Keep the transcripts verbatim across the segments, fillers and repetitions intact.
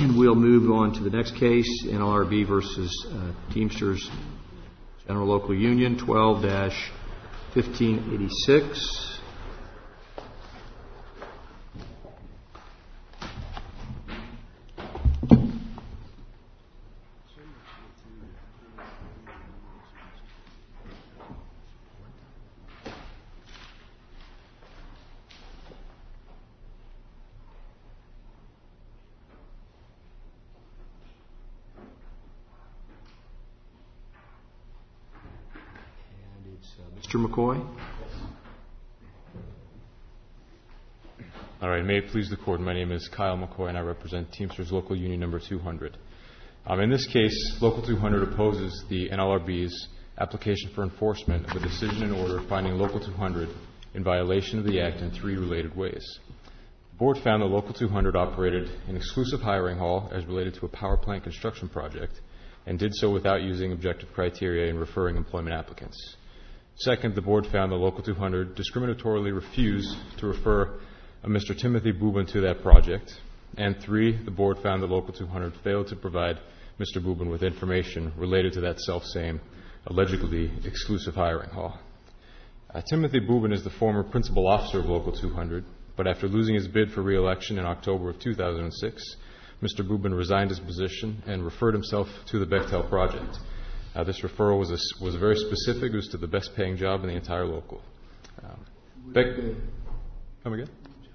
We'll move on to the next case, N L R B versus uh, Teamsters General Local Union, twelve dash fifteen eighty-six. Mister McCoy. All right, may it please the Court, my name is Kyle McCoy and I represent Teamsters Local Union number two hundred. Um, in this case, Local two hundred opposes the N L R B's application for enforcement of a decision and order finding Local two hundred in violation of the Act in three related ways. The Board found that Local two hundred operated an exclusive hiring hall as related to a power plant construction project and did so without using objective criteria in referring employment applicants. Second, the Board found that Local two hundred discriminatorily refused to refer a Mister Timothy Boobin to that project. And three, the Board found that Local two hundred failed to provide Mister Boobin with information related to that self-same, allegedly exclusive hiring hall. Uh, Timothy Boobin is the former principal officer of Local two hundred, but after losing his bid for re-election in October of two thousand six, Mister Boobin resigned his position and referred himself to the Bechtel project. Uh, this referral was a, was very specific. It was to the best paying job in the entire local. Um, Beck, come again?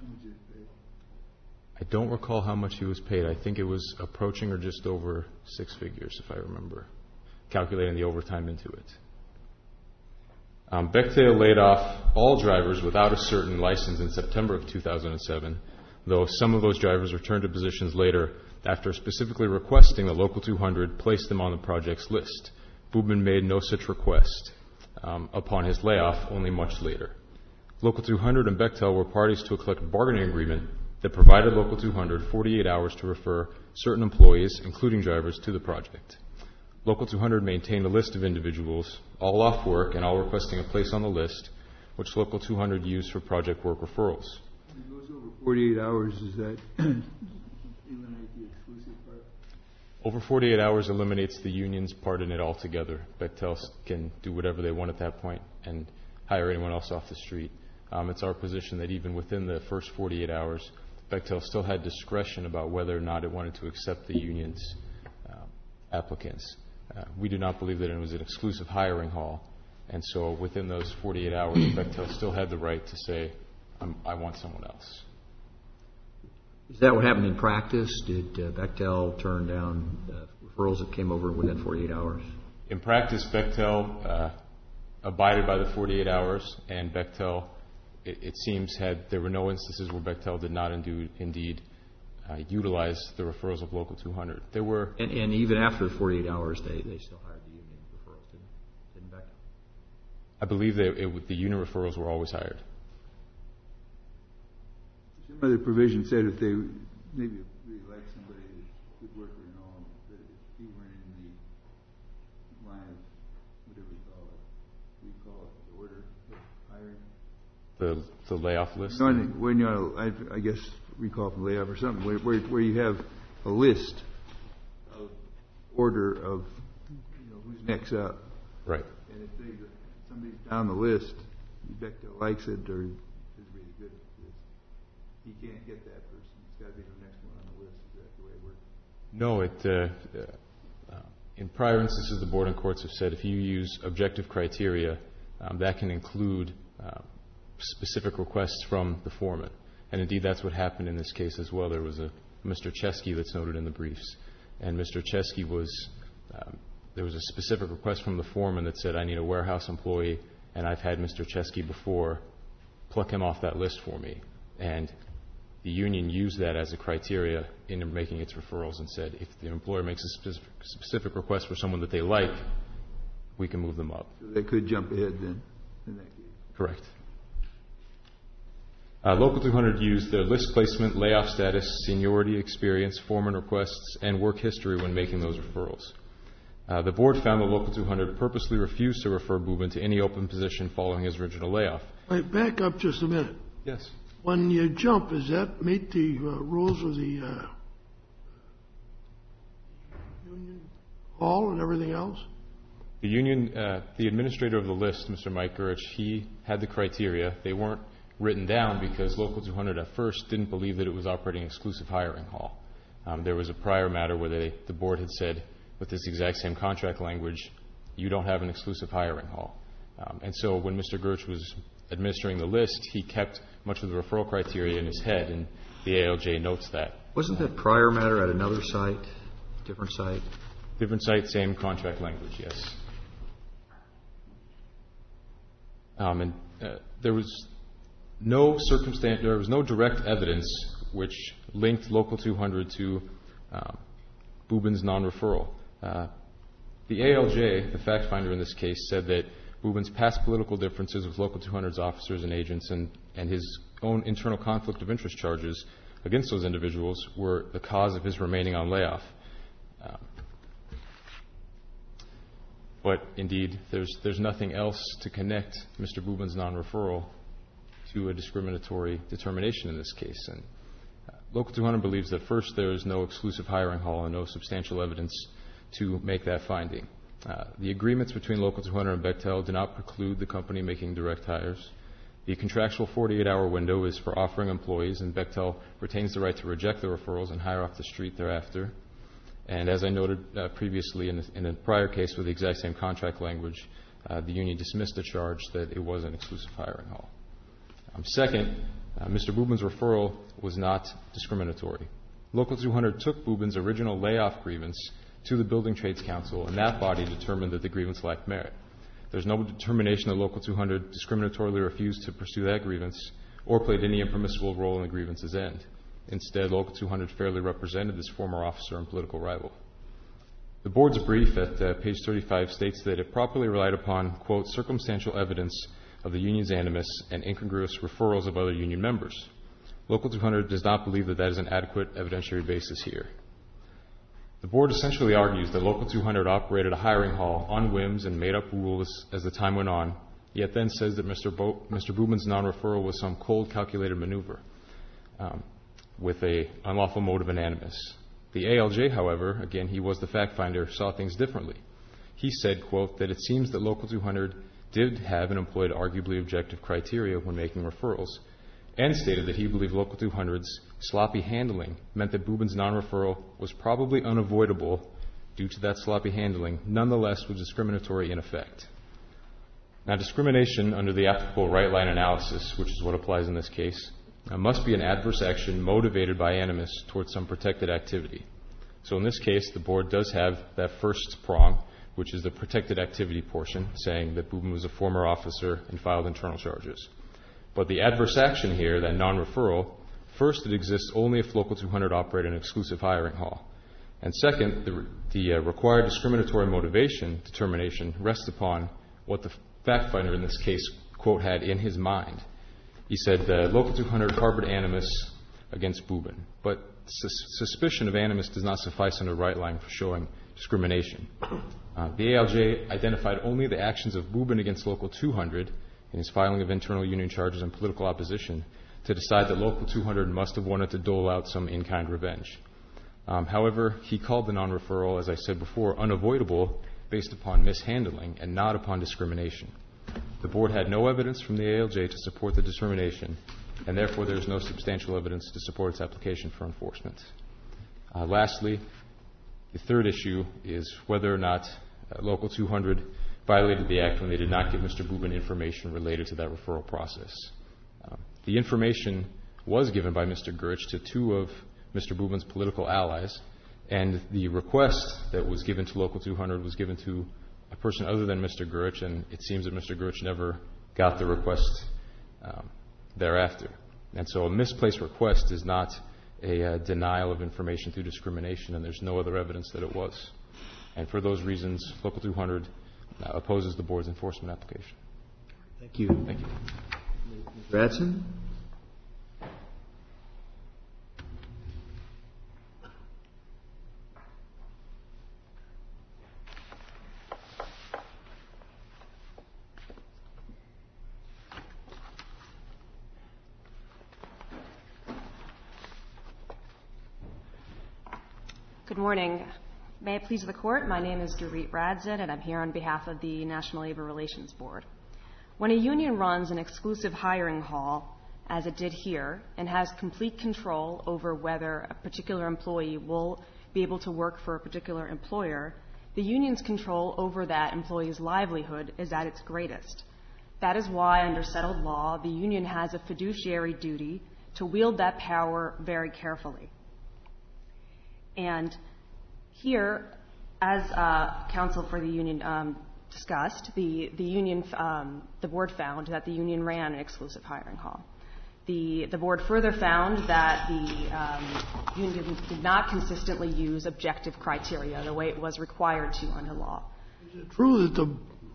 I don't recall how much he was paid. I think it was approaching or just over six figures, if I remember, calculating the overtime into it. Um, Bechtel laid off all drivers without a certain license in September of two thousand seven, though some of those drivers returned to positions later after specifically requesting that Local two hundred place them on the project's list. Boobin made no such request um, upon his layoff only much later. Local two hundred and Bechtel were parties to a collective bargaining agreement that provided Local two hundred forty-eight hours to refer certain employees, including drivers, to the project. Local two hundred maintained a list of individuals, all off work and all requesting a place on the list, which Local two hundred used for project work referrals. It goes over forty-eight hours, is that eliminate the exclusive part? Over forty-eight hours eliminates the union's part in it altogether. Bechtel can do whatever they want at that point and hire anyone else off the street. Um, it's our position that even within the first forty-eight hours, Bechtel still had discretion about whether or not it wanted to accept the union's uh, applicants. Uh, we do not believe that it was an exclusive hiring hall, and so within those forty-eight hours, Bechtel still had the right to say, I'm, I want someone else. Is that what happened in practice? Did uh, Bechtel turn down uh, referrals that came over within forty-eight hours? In practice, Bechtel uh, abided by the forty-eight hours, and Bechtel, it, it seems, had there were no instances where Bechtel did not indeed, indeed uh, utilize the referrals of Local two hundred. There were, and, and even after the forty-eight hours, they, they still hired the union referrals, didn't, didn't Bechtel? I believe that it, the union referrals were always hired. Some other provision said if they maybe really liked somebody who's a good worker and all, that if you weren't in the line of whatever we call it, we call it the order of hiring. The the layoff list? No, when you're on a, I, I guess we call it layoff or something, where, where where you have a list of order of you know who's next up. Right. And if they, somebody's down the list, Bechtel likes it or is really good at this, he can't get that person. It's got to be the next one on the list. Is that the way it works? No, it. Uh, uh, in prior instances, the board and courts have said if you use objective criteria, um, that can include uh, specific requests from the foreman. And indeed, that's what happened in this case as well. There was a Mister Chesky that's noted in the briefs, and Mister Chesky was. Um, there was a specific request from the foreman that said, I need a warehouse employee, and I've had Mister Chesky before. Pluck him off that list for me. And the union used that as a criteria in making its referrals and said, if the employer makes a specific, specific request for someone that they like, we can move them up. So they could jump ahead then in that case. Correct. Uh, Local two hundred used their list placement, layoff status, seniority, experience, foreman requests, and work history when making those referrals. Uh, the board found that Local two hundred purposely refused to refer Boobin to any open position following his original layoff. Wait, back up just a minute. Yes. When you jump, does that meet the uh, rules of the uh, Union Hall and everything else? The union, uh, the administrator of the list, Mister Mike Gurich, he had the criteria. They weren't written down because Local two hundred at first didn't believe that it was operating exclusive hiring hall. Um, there was a prior matter where they, the board had said, with this exact same contract language, you don't have an exclusive hiring hall. Um, and so when Mister Gurich was administering the list, he kept much of the referral criteria in his head, and the A L J notes that. Wasn't that prior matter at another site, different site? Different site, same contract language, yes. Um, and uh, there was no circumstance, there was no direct evidence which linked Local two hundred to um, Boobin's non-referral. Uh, the A L J, the fact finder in this case, said that Boobin's past political differences with Local two hundred's officers and agents and, and his own internal conflict of interest charges against those individuals were the cause of his remaining on layoff. Um, but indeed, there's, there's nothing else to connect Mister Boobin's non-referral to a discriminatory determination in this case. And uh, Local two hundred believes that first there is no exclusive hiring hall and no substantial evidence to make that finding. Uh, the agreements between Local two hundred and Bechtel do not preclude the company making direct hires. The contractual forty-eight hour window is for offering employees, and Bechtel retains the right to reject the referrals and hire off the street thereafter. And as I noted uh, previously in, the, in a prior case with the exact same contract language, uh, the union dismissed the charge that it was an exclusive hiring hall. Um, second, uh, Mister Boobin's referral was not discriminatory. Local two hundred took Boobin's original layoff grievance to the Building Trades Council, and that body determined that the grievance lacked merit. There's no determination that Local two hundred discriminatorily refused to pursue that grievance or played any impermissible role in the grievance's end. Instead, Local two hundred fairly represented this former officer and political rival. The board's brief at uh, page thirty-five states that it properly relied upon, quote, circumstantial evidence of the union's animus and incongruous referrals of other union members. Local two hundred does not believe that that is an adequate evidentiary basis here. The board essentially argues that Local two hundred operated a hiring hall on whims and made up rules as the time went on, yet then says that Mister Bo- Mister Boobin's non-referral was some cold, calculated maneuver um, with a unlawful motive and animus. The A L J, however, again, he was the fact finder, saw things differently. He said, quote, that it seems that Local two hundred did have and employed arguably objective criteria when making referrals, and stated that he believed Local two hundred's sloppy handling meant that Boobin's non-referral was probably unavoidable due to that sloppy handling, nonetheless was discriminatory in effect. Now, discrimination under the applicable right-line analysis, which is what applies in this case, uh, must be an adverse action motivated by animus towards some protected activity. So in this case, the board does have that first prong, which is the protected activity portion, saying that Boobin was a former officer and filed internal charges. But the adverse action here, that non-referral, first, it exists only if Local two hundred operated an exclusive hiring hall. And second, the, the uh, required discriminatory motivation determination rests upon what the fact finder in this case, quote, had in his mind. He said that Local two hundred harbored animus against Boobin, but sus- suspicion of animus does not suffice under right line for showing discrimination. Uh, the A L J identified only the actions of Boobin against Local two hundred in his filing of internal union charges and political opposition to decide that Local two hundred must have wanted to dole out some in-kind revenge. Um, however, he called the non-referral, as I said before, unavoidable based upon mishandling and not upon discrimination. The board had no evidence from the A L J to support the determination, and therefore there is no substantial evidence to support its application for enforcement. Uh, lastly, the third issue is whether or not uh, Local two hundred violated the act when they did not give Mister Boobin information related to that referral process. Um, the information was given by Mister Gurich to two of Mister Boobin's political allies, and the request that was given to Local two hundred was given to a person other than Mister Gurich, and it seems that Mister Gurich never got the request um, thereafter. And so a misplaced request is not a uh, denial of information through discrimination, and there's no other evidence that it was. And for those reasons, Local two hundred uh, opposes the board's enforcement application. Thank you. Thank you. Mister Adson? Good morning. May it please the Court, my name is Dorit Radzin, and I'm here on behalf of the National Labor Relations Board. When a union runs an exclusive hiring hall, as it did here, and has complete control over whether a particular employee will be able to work for a particular employer, the union's control over that employee's livelihood is at its greatest. That is why, under settled law, the union has a fiduciary duty to wield that power very carefully. And here, as uh, counsel for the union um, discussed, the, the union, um, the board found that the union ran an exclusive hiring hall. The, the board further found that the um, union did not consistently use objective criteria the way it was required to under law. Is it true that the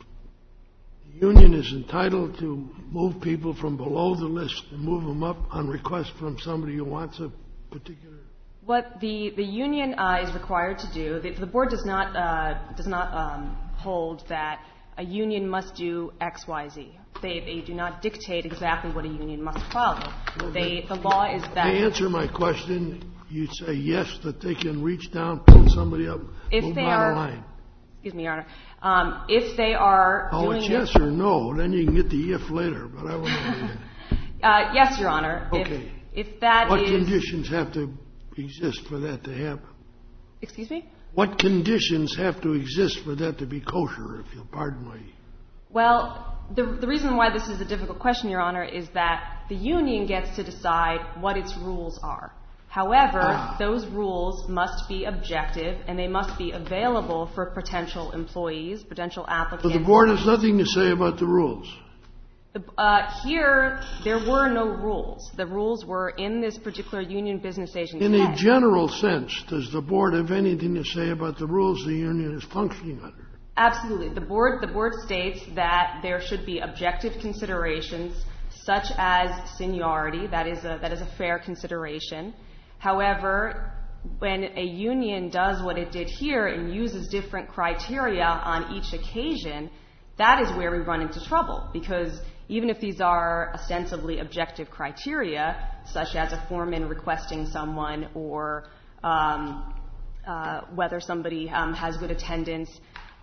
union is entitled to move people from below the list and move them up on request from somebody who wants a particular? What the, the union uh, is required to do, the, the board does not, uh, does not um, hold that a union must do X, Y, Z. They, they do not dictate exactly what a union must follow. Well, they, the law is that... To answer my question, you say yes, that they can reach down, pull somebody up, if move they down are, the line. Excuse me, Your Honor. Um, if they are Oh, doing it's yes it, or no, then you can get the if later, but I want to uh, yes, Your Honor. Okay. If, if that What is... conditions have to exist for that to happen? Excuse me? What conditions have to exist for that to be kosher, if you'll pardon my... Well, the, the reason why this is a difficult question, Your Honor, is that the union gets to decide what its rules are. However, Ah. those rules must be objective, and they must be available for potential employees, potential applicants. But the board has nothing to say about the rules. The, uh, here, there were no rules. The rules were in this particular union business agent's In a head. general sense, does the board have anything to say about the rules the union is functioning under? Absolutely. The board, the board states that there should be objective considerations such as seniority. That is a, that is a fair consideration. However, when a union does what it did here and uses different criteria on each occasion, that is where we run into trouble, because even if these are ostensibly objective criteria, such as a foreman requesting someone or um, uh, whether somebody um, has good attendance,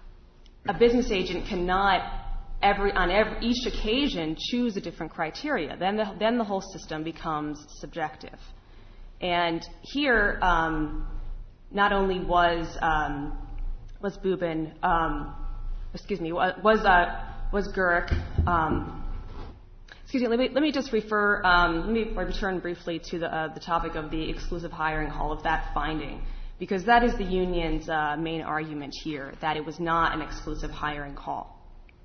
a business agent cannot every, on every, each occasion choose a different criteria. Then the, then the whole system becomes subjective. And here, um, not only was um, was Boobin, um, excuse me, was uh, was Gurek. Um, excuse me. Let me let me just refer. Um, let me return briefly to the uh, the topic of the exclusive hiring hall, of that finding, because that is the union's uh, main argument here, that it was not an exclusive hiring hall.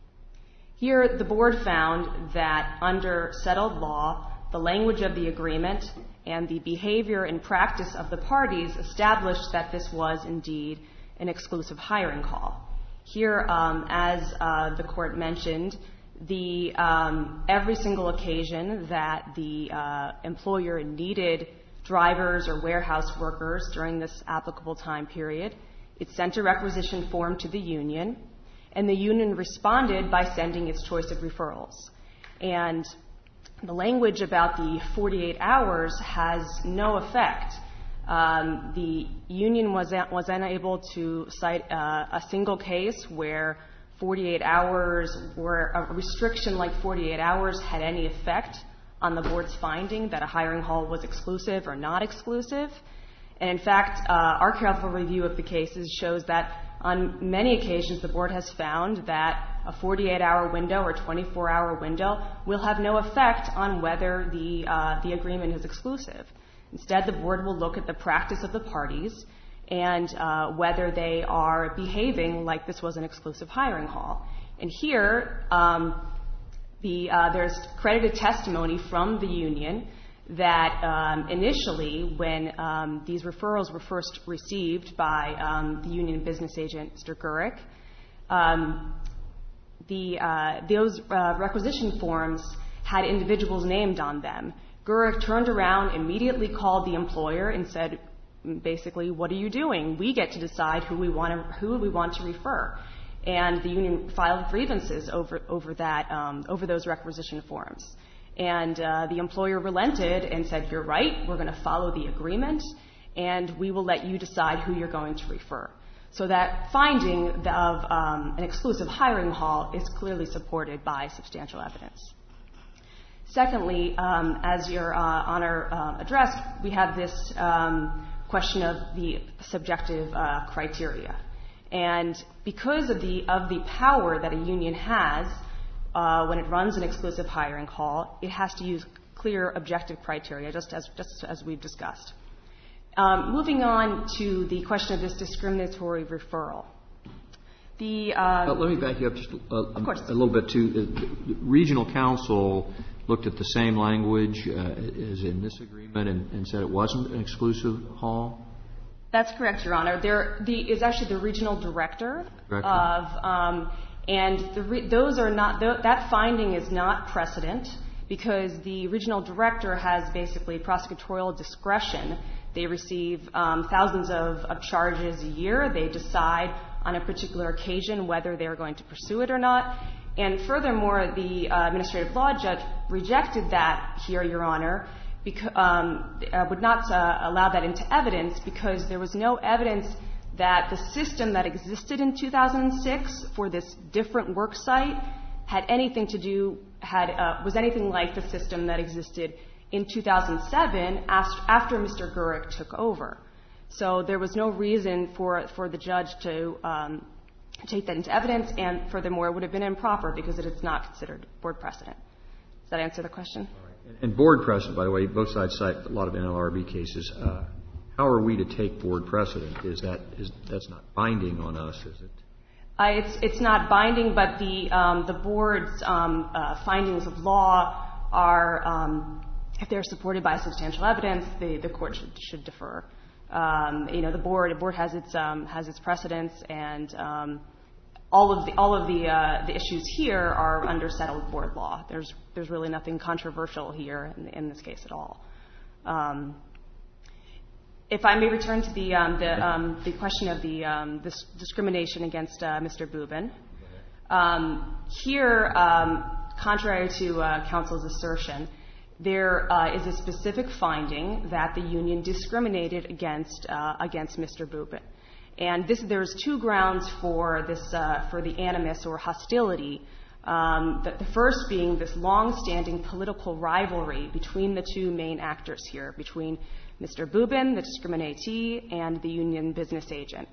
Here, the board found that under settled law, the language of the agreement and the behavior and practice of the parties established that this was indeed an exclusive hiring hall. Here, um, as uh, the court mentioned, the um, every single occasion that the uh, employer needed drivers or warehouse workers during this applicable time period, it sent a requisition form to the union, and the union responded by sending its choice of referrals. And the language about the forty-eight hours has no effect. Um, the union was, was unable to cite uh, a single case where forty-eight hours, where a restriction like forty-eight hours had any effect on the board's finding that a hiring hall was exclusive or not exclusive. And in fact, uh, our careful review of the cases shows that on many occasions the board has found that a forty-eight hour window or twenty-four hour window will have no effect on whether the, uh, the agreement is exclusive. Instead, the board will look at the practice of the parties and uh, whether they are behaving like this was an exclusive hiring hall. And here, um, the, uh, there's credited testimony from the union that um, initially, when um, these referrals were first received by um, the union business agent, Mister Gurek, um, the, uh, those uh, requisition forms had individuals named on them. Gurek turned around, immediately called the employer and said, basically, what are you doing? We get to decide who we want to, who we want to refer. And the union filed grievances over, over that, um, over those requisition forms. And uh, the employer relented and said, you're right, we're going to follow the agreement, and we will let you decide who you're going to refer. So that finding of um, an exclusive hiring hall is clearly supported by substantial evidence. Secondly, um, as Your uh, Honor uh, addressed, we have this um, question of the subjective uh, criteria. And because of the, of the power that a union has uh, when it runs an exclusive hiring hall, it has to use clear objective criteria, just as, just as we've discussed. Um, moving on to the question of this discriminatory referral. The, uh, uh, let me back you up just a, of course. a little bit, too. The, the regional counsel looked at the same language uh, as in this agreement and, and said it wasn't an exclusive hall? That's correct, Your Honor. There the, is actually the regional director, director. of, um, and the re, those are not, th- that finding is not precedent because the regional director has basically prosecutorial discretion. They receive um, thousands of, of charges a year. They decide on a particular occasion whether they're going to pursue it or not. And furthermore, the uh, administrative law judge rejected that here, Your Honor, because, um, uh, would not uh, allow that into evidence because there was no evidence that the system that existed in two thousand six for this different work site had anything to do, had uh, was anything like the system that existed in two thousand seven after Mister Gurek took over. So there was no reason for, for the judge to um, take that into evidence, and furthermore, it would have been improper because it is not considered board precedent. Does that answer the question? All right. And board precedent, by the way, both sides cite a lot of N L R B cases. Uh, how are we to take board precedent? Is that is that's not binding on us, is it? Uh, it's it's not binding, but the um, the board's um, uh, findings of law are, um, if they're supported by substantial evidence, the, the court should should defer. Um, you know, the board the board has its um, has its precedents, and um, all of the all of the uh, the issues here are under settled board law. There's there's really nothing controversial here in, in this case at all. Um, if I may return to the um, the um, the question of the um, this discrimination against uh, Mister Boobin. Um, here, um, contrary to uh, counsel's assertion, there uh, is a specific finding that the union discriminated against uh, against Mister Boobin, and this, there's two grounds for this uh, for the animus or hostility. Um, the, the first being this long-standing political rivalry between the two main actors here, between Mister Boobin, the discriminatee, and the union business agent.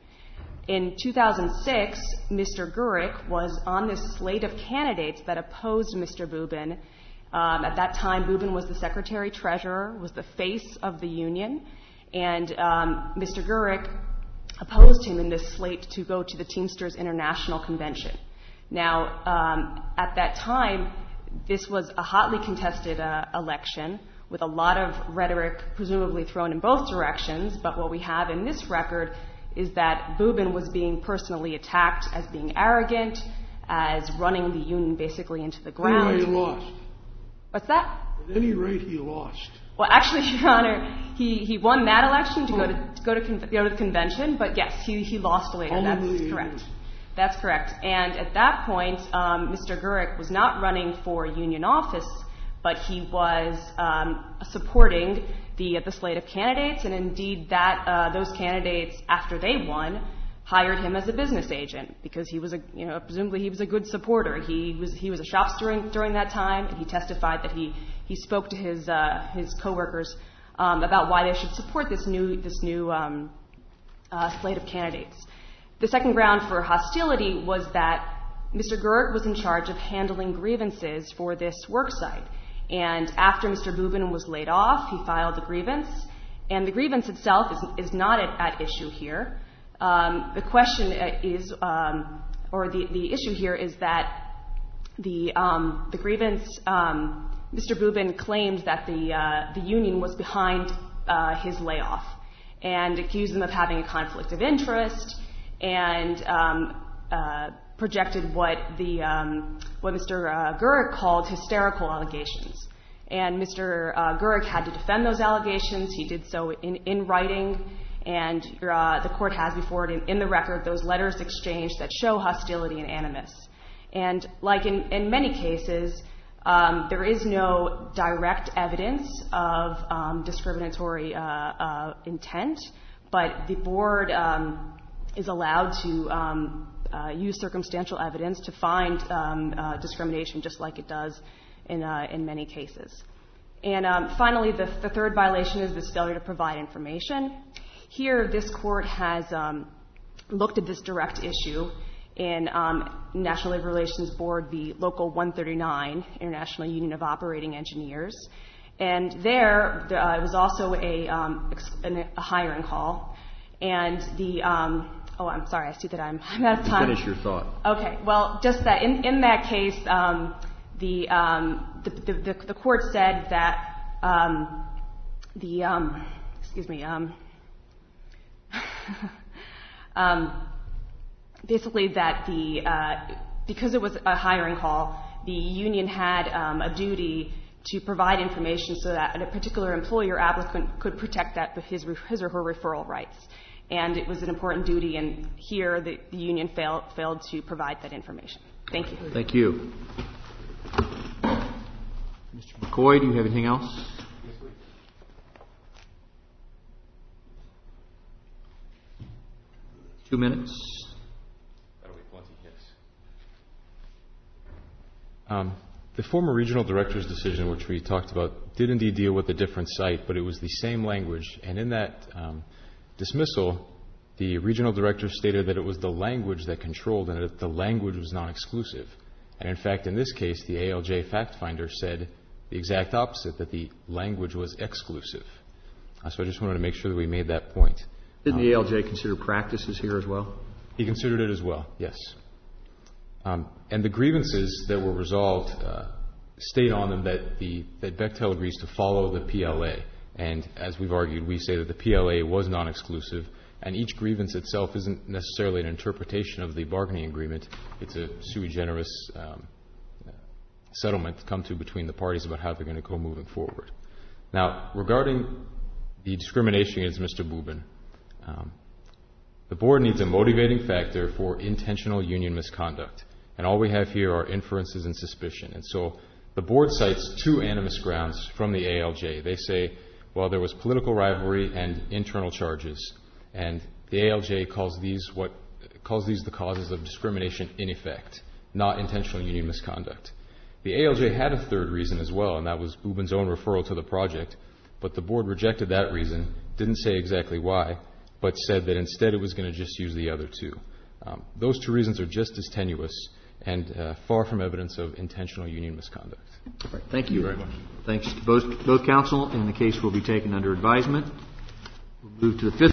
In two thousand six, Mister Gurek was on this slate of candidates that opposed Mister Boobin. Um, at that time, Boobin was the secretary-treasurer, was the face of the union, and um, Mister Gurek opposed him in this slate to go to the Teamsters International Convention. Now, um, at that time, this was a hotly contested uh, election with a lot of rhetoric presumably thrown in both directions, but what we have in this record is that Boobin was being personally attacked as being arrogant, as running the union basically into the ground. Anyway, he lost. What's that? At any rate, he lost. Well, actually, Your Honor, he, he won that election to oh. go to, to go to con- go to the convention, but yes, he, he lost later. Only That's correct. That's correct. And at that point, um, Mister Gurek was not running for union office, but he was um, supporting the the slate of candidates, and indeed that uh, those candidates, after they won, hired him as a business agent because he was a you know presumably he was a good supporter. He was he was a shop steward during that time, and he testified that he he spoke to his uh, his coworkers um, about why they should support this new this new um, uh, slate of candidates. The second ground for hostility was that Mister Gurek was in charge of handling grievances for this work site. And after Mister Boobin was laid off, he filed the grievance. And the grievance itself is, is not at, at issue here. Um, the question is, um, or the, the issue here is that the, um, the grievance, um, Mister Boobin claimed that the, uh, the union was behind uh, his layoff and accused them of having a conflict of interest, and um, uh, projected what the um, what Mister Uh, Gurek called hysterical allegations. And Mister Uh, Gurek had to defend those allegations. He did so in, in writing, and uh, the court has before it in, in the record those letters exchanged that show hostility and animus. And like in, in many cases, um, there is no direct evidence of um, discriminatory uh, uh, intent, but the board um, is allowed to um, uh, use circumstantial evidence to find um, uh, discrimination, just like it does in, uh, in many cases. And um, finally, the, the third violation is this failure to provide information. Here, this court has um, looked at this direct issue in um, National Labor Relations Board v. Local one thirty-nine, International Union of Operating Engineers. And there, uh, it was also a, um, a hiring call. And the, um, oh, I'm sorry, I see that I'm, I'm out of time. Finish your thought. Okay, well, just that in, in that case, um, the, um, the, the, the, the court said that um, the, um, excuse me, um, um, basically that the, uh, because it was a hiring call, the union had um, a duty to provide information so that a particular employer applicant could protect that his, his or her referral rights. And it was an important duty, and here the, the union failed, failed to provide that information. Thank you. Thank you. Mister McCoy, do you have anything else? Two minutes. That'll be plenty, yes. Um, the former regional director's decision, which we talked about, did indeed deal with a different site, but it was the same language. And in that um, dismissal, the regional director stated that it was the language that controlled and that the language was non-exclusive. And in fact, in this case, the A L J fact finder said the exact opposite, that the language was exclusive. Uh, so I just wanted to make sure that we made that point. Didn't the A L J consider practices here as well? He considered it as well, yes. Um, and the grievances that were resolved uh, state on them that the that Bechtel agrees to follow the P L A. And as we've argued, we say that the P L A was non-exclusive, and each grievance itself isn't necessarily an interpretation of the bargaining agreement. It's a sui generis um, settlement come to between the parties about how they're going to go moving forward. Now, regarding the discrimination against Mister Boobin, um, the board needs a motivating factor for intentional union misconduct. And all we have here are inferences and suspicion. And so the board cites two animus grounds from the A L J. They say, well, there was political rivalry and internal charges. And the A L J calls these what calls these the causes of discrimination in effect, not intentional union misconduct. The A L J had a third reason as well, and that was Boobin's own referral to the project. But the board rejected that reason, didn't say exactly why, but said that instead it was going to just use the other two. Um, those two reasons are just as tenuous and uh, far from evidence of intentional union misconduct. All right, thank you very much. Thanks to both, both counsel, and the case will be taken under advisement. We'll move to the fifth.